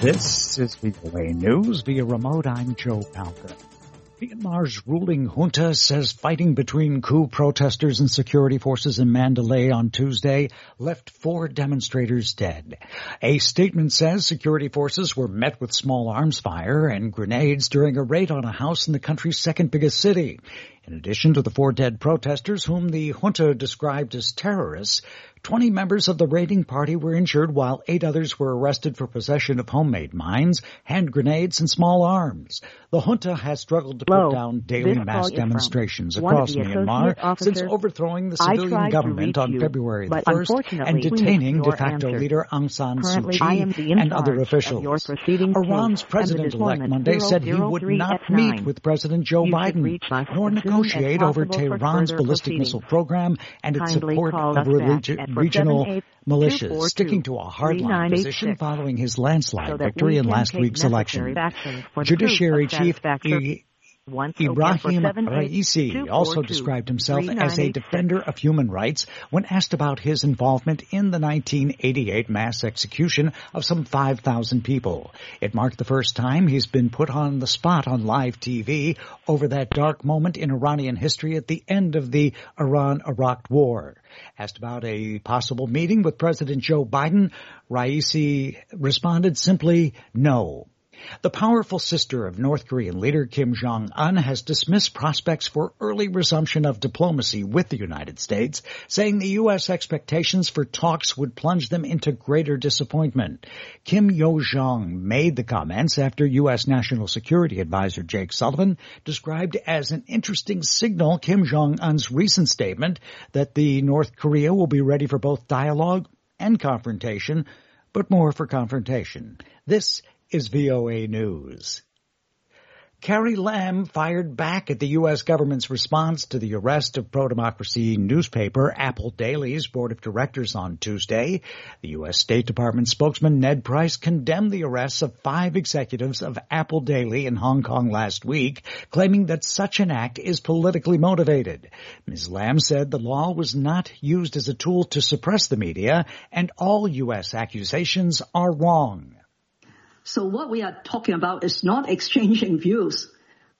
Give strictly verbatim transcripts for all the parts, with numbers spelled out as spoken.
This is V O A News via remote. I'm Joe Palca. Myanmar's ruling junta says fighting between coup protesters and security forces in Mandalay on Tuesday left four demonstrators dead. A statement says security forces were met with small arms fire and grenades during a raid on a house in the country's second biggest city. In addition to the four dead protesters, whom the junta described as terrorists, twenty members of the raiding party were injured, while eight others were arrested for possession of homemade mines, hand grenades, and small arms. The junta has struggled to Hello. put down daily This mass call demonstrations from one across of the Myanmar associate since officers. overthrowing the I civilian tried to government reach on you, February the but first and unfortunately we detaining missed de your facto answer. leader Aung San Suu Currently, I am Kyi the in and other charge officials. of your proceedings Iran's case, president-elect and the Monday said he would zero zero three not S nine. meet with President Joe You should Biden reach us nor as soon as negotiate over possible for Tehran's further ballistic missile proceedings. program and its Kindly support call of us religi- back at four regional seven eight, militias, two four two, sticking to a hardline three nine eight position six, following his landslide so that victory we in can last take week's necessary election. actions for the Judiciary proof of Chief satisfactory. I- Once again, four Ibrahim seven eight, Raisi two also four two, described himself three as nine a eight six. defender of human rights when asked about his involvement in the nineteen eighty-eight mass execution of some five thousand people. It marked the first time he's been put on the spot on live T V over that dark moment in Iranian history at the end of the Iran-Iraq war. Asked about a possible meeting with President Joe Biden, Raisi responded simply, no. The powerful sister of North Korean leader Kim Jong-un has dismissed prospects for early resumption of diplomacy with the United States, saying the U S expectations for talks would plunge them into greater disappointment. Kim Yo-jong made the comments after U S National Security Advisor Jake Sullivan described as an interesting signal Kim Jong-un's recent statement that the North Korea will be ready for both dialogue and confrontation, but more for confrontation. This is V O A News. Carrie Lam fired back at the U S government's response to the arrest of pro-democracy newspaper Apple Daily's board of directors on Tuesday. The U S State Department spokesman Ned Price condemned the arrests of five executives of Apple Daily in Hong Kong last week, claiming that such an act is politically motivated. Miz Lam said the law was not used as a tool to suppress the media, and all U S accusations are wrong. So what we are talking about is not exchanging views,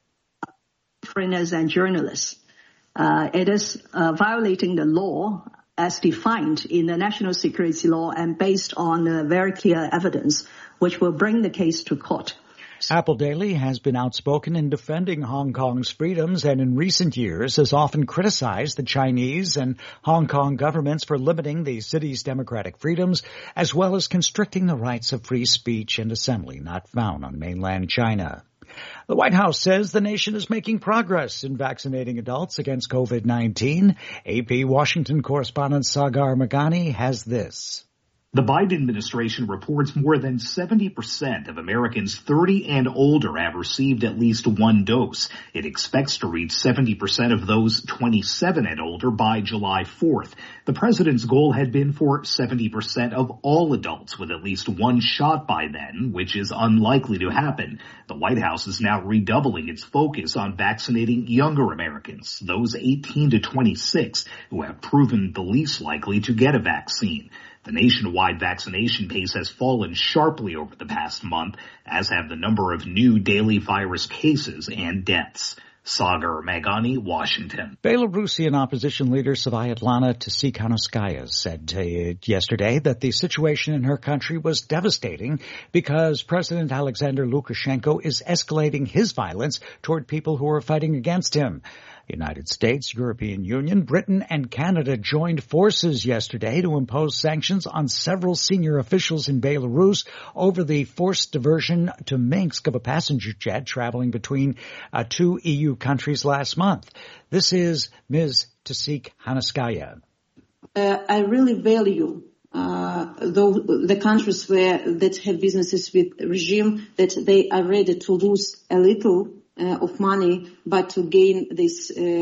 foreigners and journalists. Uh, it is uh, violating the law as defined in the national security law and based on uh, very clear evidence, which will bring the case to court. Apple Daily has been outspoken in defending Hong Kong's freedoms and in recent years has often criticized the Chinese and Hong Kong governments for limiting the city's democratic freedoms as well as constricting the rights of free speech and assembly not found on mainland China. The White House says the nation is making progress in vaccinating adults against COVID nineteen. A P Washington correspondent Sagar Meghani has this. The Biden administration reports more than seventy percent of Americans thirty and older have received at least one dose. It expects to reach seventy percent of those twenty-seven and older by July fourth. The president's goal had been for seventy percent of all adults with at least one shot by then, which is unlikely to happen. The White House is now redoubling its focus on vaccinating younger Americans, those eighteen to twenty-six, who have proven the least likely to get a vaccine. The nationwide vaccination pace has fallen sharply over the past month, as have the number of new daily virus cases and deaths. Sagar Meghani, Washington. Belarusian opposition leader Sviatlana Tsikhanouskaya said uh, yesterday that the situation in her country was devastating because President Alexander Lukashenko is escalating his violence toward people who are fighting against him. The United States, European Union, Britain, and Canada joined forces yesterday to impose sanctions on several senior officials in Belarus over the forced diversion to Minsk of a passenger jet traveling between uh, two E U countries last month. This is Miz Tsikhanouskaya. Uh, I really value uh, though the countries where that have businesses with regime that they are ready to lose a little Uh, of money, but to gain this, uh,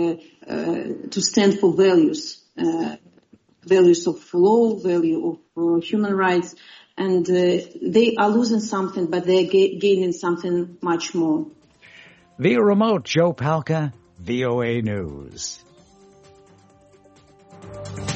uh, to stand for values, uh, values of law, value of uh, human rights, and uh, they are losing something, but they're ga- gaining something much more. Via remote, Joe Palca, V O A News.